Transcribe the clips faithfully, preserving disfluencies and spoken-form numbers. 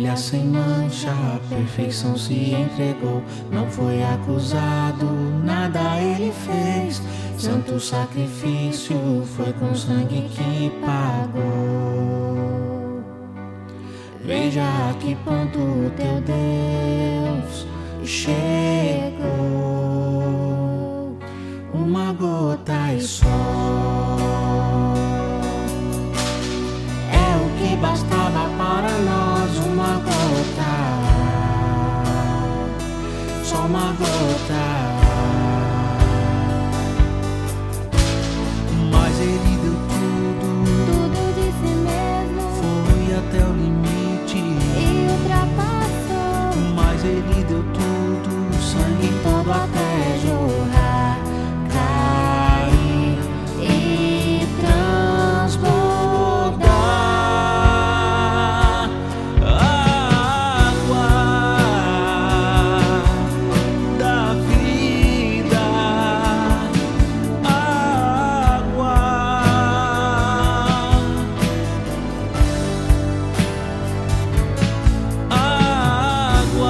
ovelha sem mancha, a perfeição se entregou. Não foi acusado, nada ele fez. Santo sacrifício foi com sangue que pagou. Veja a que ponto o teu Deus chegou. Uma gota e só é o que bastava para nós. Uma gota, só uma gota. Mas ele deu tudo, tudo de si mesmo, foi até o limite e ultrapassou. Mas ele deu tudo, o sangue todo até jorrar, cair e transbordar. Água da vida, água, água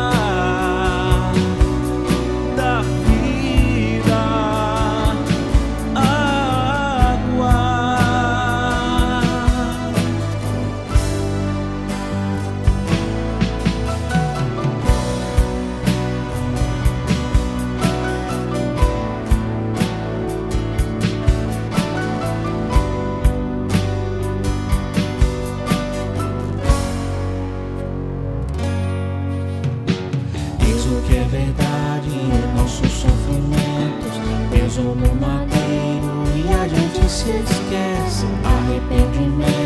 da vida, água. Eis o que é verdade, nossos sofrimentos pesam no madeiro e a gente se esquece. Arrependimento